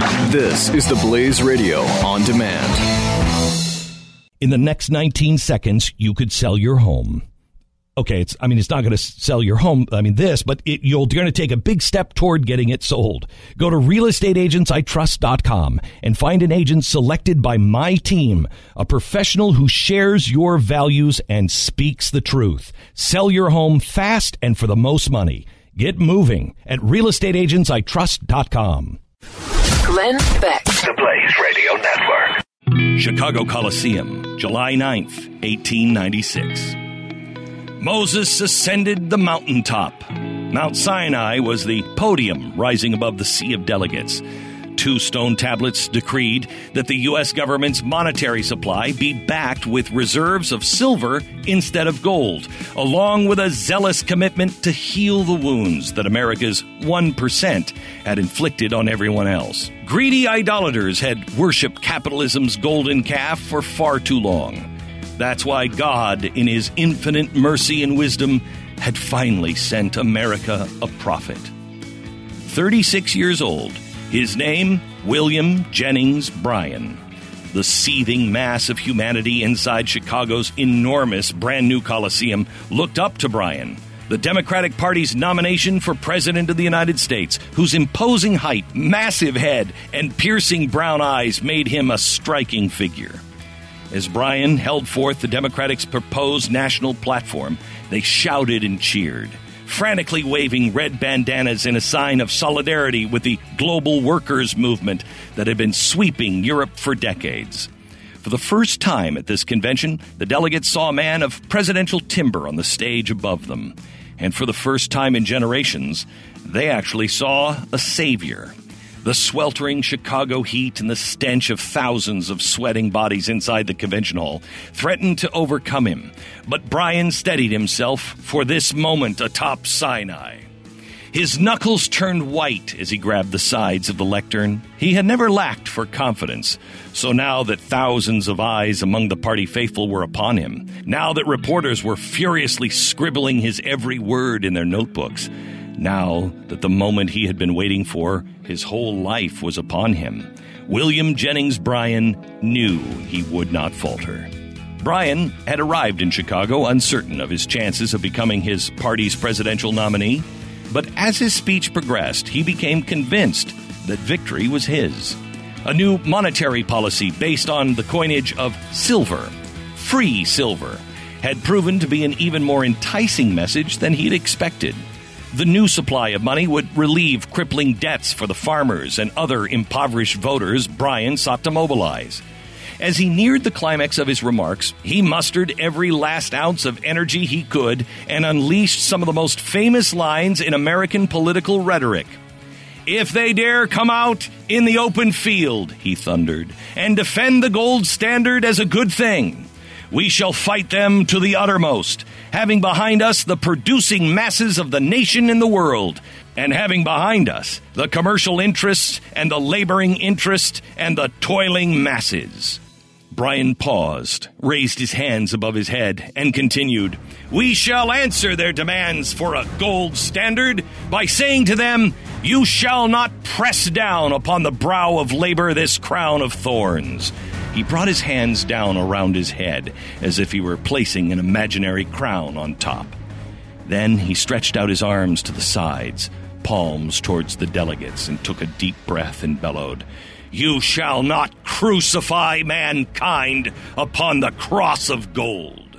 This is the Blaze Radio on demand. In the next 19 seconds, you could sell your home. Okay, it's not going to sell your home, but you're going to take a big step toward getting it sold. Go to realestateagentsitrust.com and find an agent selected by my team, a professional who shares your values and speaks the truth. Sell your home fast and for the most money. Get moving at realestateagentsitrust.com. Glenn Beck. The Blaze Radio Network. Chicago Coliseum, July 9th, 1896. Moses ascended the mountaintop. Mount Sinai was the podium rising above the sea of delegates. 2 stone tablets decreed that the U.S. government's monetary supply be backed with reserves of silver instead of gold, along with a zealous commitment to heal the wounds that America's 1% had inflicted on everyone else. Greedy idolaters had worshipped capitalism's golden calf for far too long. That's why God, in his infinite mercy and wisdom, had finally sent America a prophet. 36 years old, his name, William Jennings Bryan. The seething mass of humanity inside Chicago's enormous brand new Coliseum looked up to Bryan, the Democratic Party's nomination for President of the United States, whose imposing height, massive head, and piercing brown eyes made him a striking figure. As Bryan held forth the Democrats' proposed national platform, they shouted and cheered, frantically waving red bandanas in a sign of solidarity with the global workers' movement that had been sweeping Europe for decades. For the first time at this convention, the delegates saw a man of presidential timber on the stage above them. And for the first time in generations, they actually saw a savior. The sweltering Chicago heat and the stench of thousands of sweating bodies inside the convention hall threatened to overcome him. But Bryan steadied himself for this moment atop Sinai. His knuckles turned white as he grabbed the sides of the lectern. He had never lacked for confidence. So now that thousands of eyes among the party faithful were upon him, now that reporters were furiously scribbling his every word in their notebooks, now that the moment he had been waiting for, his whole life was upon him, William Jennings Bryan knew he would not falter. Bryan had arrived in Chicago uncertain of his chances of becoming his party's presidential nominee, but as his speech progressed, he became convinced that victory was his. A new monetary policy based on the coinage of silver, free silver, had proven to be an even more enticing message than he'd expected. The new supply of money would relieve crippling debts for the farmers and other impoverished voters Bryan sought to mobilize. As he neared the climax of his remarks, he mustered every last ounce of energy he could and unleashed some of the most famous lines in American political rhetoric. "If they dare come out in the open field," he thundered, "and defend the gold standard as a good thing, we shall fight them to the uttermost, having behind us the producing masses of the nation and the world, and having behind us the commercial interests and the laboring interest and the toiling masses." Bryan paused, raised his hands above his head, and continued, "We shall answer their demands for a gold standard by saying to them, you shall not press down upon the brow of labor this crown of thorns." He brought his hands down around his head as if he were placing an imaginary crown on top. Then he stretched out his arms to the sides, palms towards the delegates, and took a deep breath and bellowed, "You shall not crucify mankind upon the cross of gold."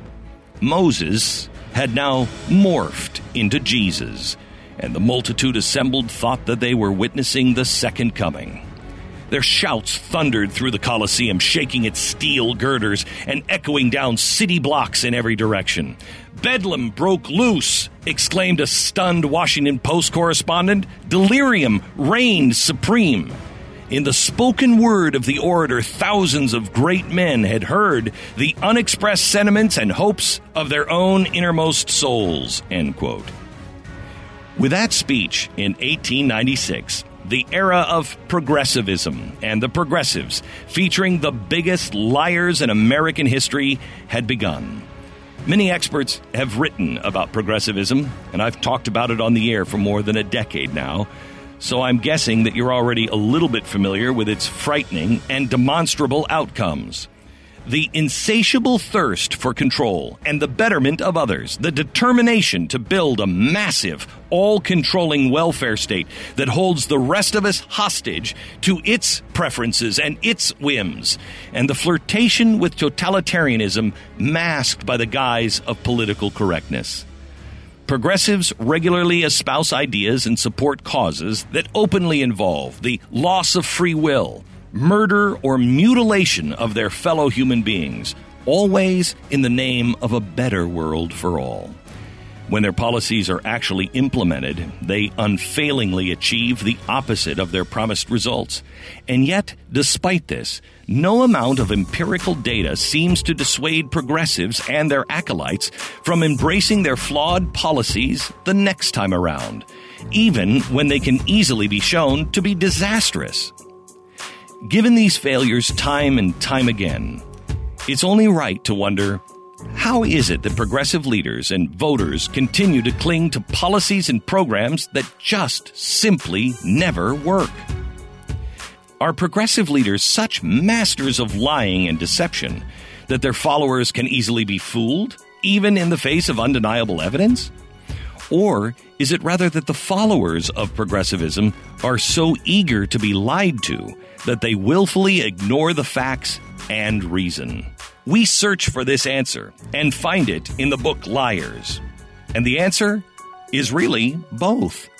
Moses had now morphed into Jesus, and the multitude assembled thought that they were witnessing the second coming. Their shouts thundered through the Coliseum, shaking its steel girders and echoing down city blocks in every direction. "Bedlam broke loose," exclaimed a stunned Washington Post correspondent. "Delirium reigned supreme." In the spoken word of the orator, thousands of great men had heard the unexpressed sentiments and hopes of their own innermost souls, end quote. With that speech in 1896, the era of progressivism and the progressives, featuring the biggest liars in American history, had begun. Many experts have written about progressivism, and I've talked about it on the air for more than a decade now. So I'm guessing that you're already a little bit familiar with its frightening and demonstrable outcomes. The insatiable thirst for control and the betterment of others, the determination to build a massive, all-controlling welfare state that holds the rest of us hostage to its preferences and its whims, and the flirtation with totalitarianism masked by the guise of political correctness. Progressives regularly espouse ideas and support causes that openly involve the loss of free will, murder or mutilation of their fellow human beings, always in the name of a better world for all. When their policies are actually implemented, they unfailingly achieve the opposite of their promised results. And yet, despite this, no amount of empirical data seems to dissuade progressives and their acolytes from embracing their flawed policies the next time around, even when they can easily be shown to be disastrous. Given these failures time and time again, it's only right to wonder, how is it that progressive leaders and voters continue to cling to policies and programs that just simply never work? Are progressive leaders such masters of lying and deception that their followers can easily be fooled, even in the face of undeniable evidence? Or is it rather that the followers of progressivism are so eager to be lied to that they willfully ignore the facts and reason? We search for this answer and find it in the book Liars. And the answer is really both.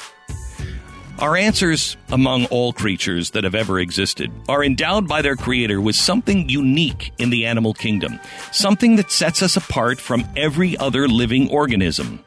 Our answers, among all creatures that have ever existed, are endowed by their creator with something unique in the animal kingdom, something that sets us apart from every other living organism.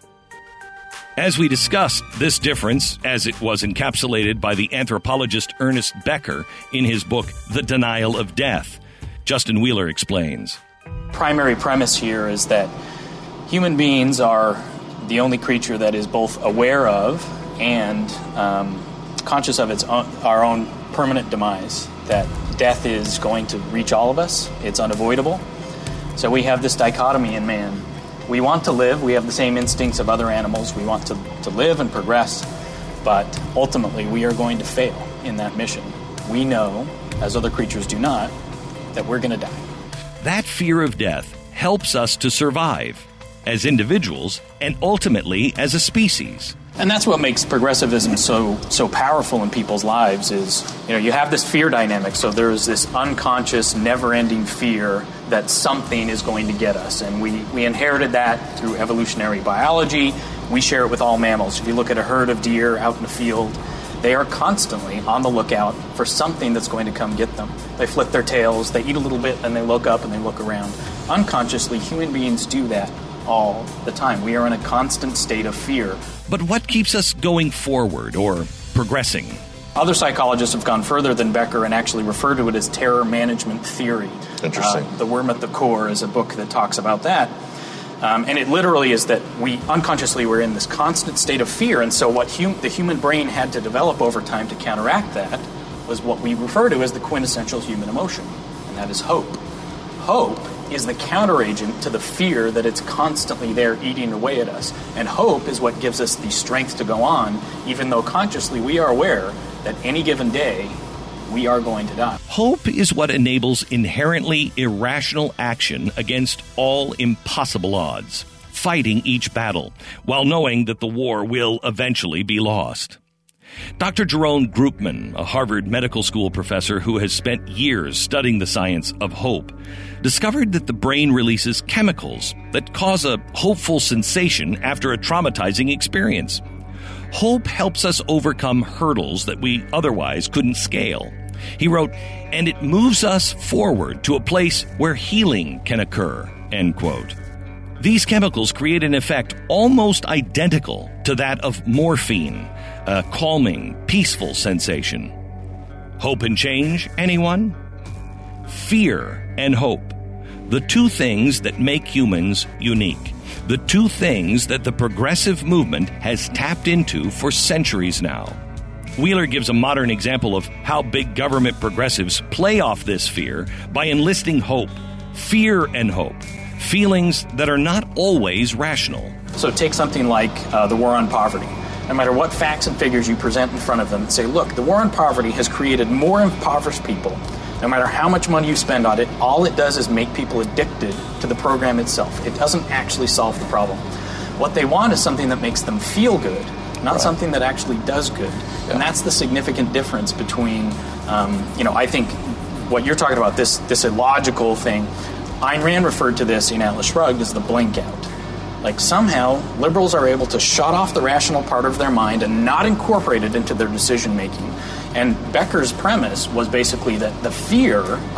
As we discussed, this difference, as it was encapsulated by the anthropologist Ernest Becker in his book, The Denial of Death, Justin Wheeler explains. Primary premise here is that human beings are the only creature that is both aware of and conscious of our own permanent demise, that death is going to reach all of us. It's unavoidable. So we have this dichotomy in man. We want to live. We have the same instincts of other animals. We want to live and progress, but ultimately we are going to fail in that mission. We know, as other creatures do not, that we're going to die. That fear of death helps us to survive as individuals and ultimately as a species. And that's what makes progressivism so powerful in people's lives is, you have this fear dynamic. So there's this unconscious, never-ending fear that something is going to get us. And we inherited that through evolutionary biology. We share it with all mammals. If you look at a herd of deer out in the field, they are constantly on the lookout for something that's going to come get them. They flip their tails, they eat a little bit, and they look up and they look around. Unconsciously, human beings do that all the time. We are in a constant state of fear. But what keeps us going forward or progressing? Other psychologists have gone further than Becker and actually refer to it as terror management theory. Interesting. The Worm at the Core is a book that talks about that. And it literally is that we unconsciously were in this constant state of fear. And so what the human brain had to develop over time to counteract that was what we refer to as the quintessential human emotion, and that is hope. Hope is the counteragent to the fear that it's constantly there eating away at us. And hope is what gives us the strength to go on, even though consciously we are aware that any given day we are going to die. Hope is what enables inherently irrational action against all impossible odds, fighting each battle, while knowing that the war will eventually be lost. Dr. Jerome Groopman, a Harvard Medical School professor who has spent years studying the science of hope, discovered that the brain releases chemicals that cause a hopeful sensation after a traumatizing experience. Hope helps us overcome hurdles that we otherwise couldn't scale. He wrote, and it moves us forward to a place where healing can occur, end quote. These chemicals create an effect almost identical to that of morphine, a calming, peaceful sensation. Hope and change, anyone? Fear and hope. The two things that make humans unique. The two things that the progressive movement has tapped into for centuries now. Wheeler gives a modern example of how big government progressives play off this fear by enlisting hope, fear and hope, feelings that are not always rational. So take something like the war on poverty. no matter what facts and figures you present in front of them, say, look, the war on poverty has created more impoverished people. No matter how much money you spend on it, all it does is make people addicted to the program itself. It doesn't actually solve the problem. What they want is something that makes them feel good, not something that actually does good. Yeah. And that's the significant difference between, I think what you're talking about, this illogical thing. Ayn Rand referred to this in Atlas Shrugged as the blink out. Like somehow liberals are able to shut off the rational part of their mind and not incorporate it into their decision making. And Becker's premise was basically that the fear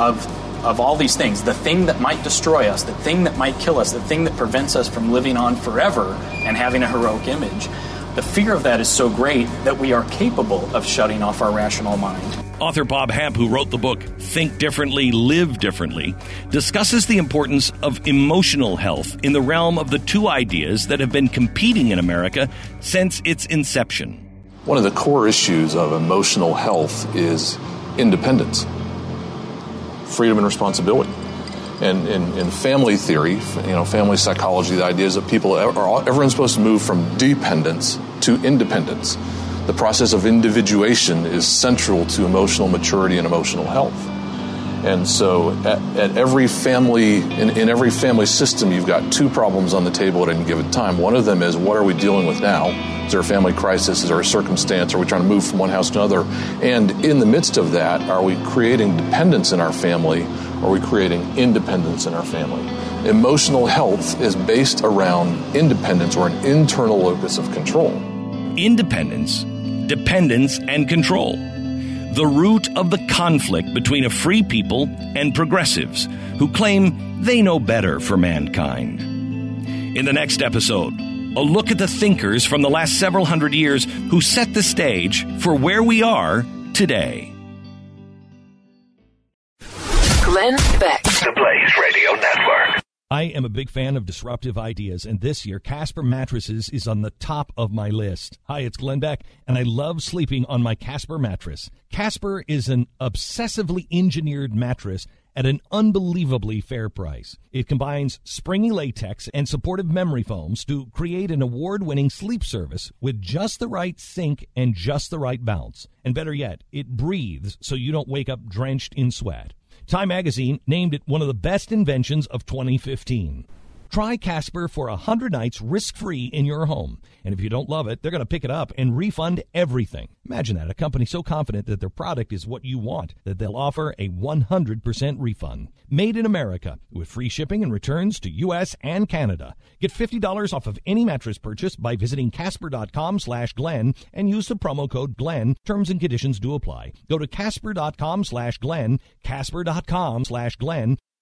of all these things, the thing that might destroy us, the thing that might kill us, the thing that prevents us from living on forever and having a heroic image, the fear of that is so great that we are capable of shutting off our rational mind. Author Bob Hamp, who wrote the book Think Differently, Live Differently, discusses the importance of emotional health in the realm of the two ideas that have been competing in America since its inception. One of the core issues of emotional health is independence, freedom and responsibility. And in family theory, family psychology, the idea is that everyone's supposed to move from dependence to independence. The process of individuation is central to emotional maturity and emotional health. And so at every family, in every family system, you've got two problems on the table at any given time. One of them is, what are we dealing with now? Is there a family crisis? Is there a circumstance? Are we trying to move from one house to another? And in the midst of that, are we creating dependence in our family? Or are we creating independence in our family? Emotional health is based around independence, or an internal locus of control. Independence, dependence, and control. The root of the conflict between a free people and progressives who claim they know better for mankind. In the next episode, a look at the thinkers from the last several hundred years who set the stage for where we are today. Glenn Beck. The Blaze Radio Network. I am a big fan of disruptive ideas, and this year, Casper Mattresses is on the top of my list. Hi, it's Glenn Beck, and I love sleeping on my Casper mattress. Casper is an obsessively engineered mattress at an unbelievably fair price. It combines springy latex and supportive memory foams to create an award-winning sleep service with just the right sink and just the right bounce. And better yet, it breathes so you don't wake up drenched in sweat. Time Magazine named it one of the best inventions of 2015. Try Casper for 100 nights risk-free in your home. And if you don't love it, they're going to pick it up and refund everything. Imagine that, a company so confident that their product is what you want that they'll offer a 100% refund. Made in America with free shipping and returns to U.S. and Canada. Get $50 off of any mattress purchase by visiting Casper.com/Glenn and use the promo code Glenn. Terms and conditions do apply. Go to Casper.com/Glenn, Casper.com/Glenn.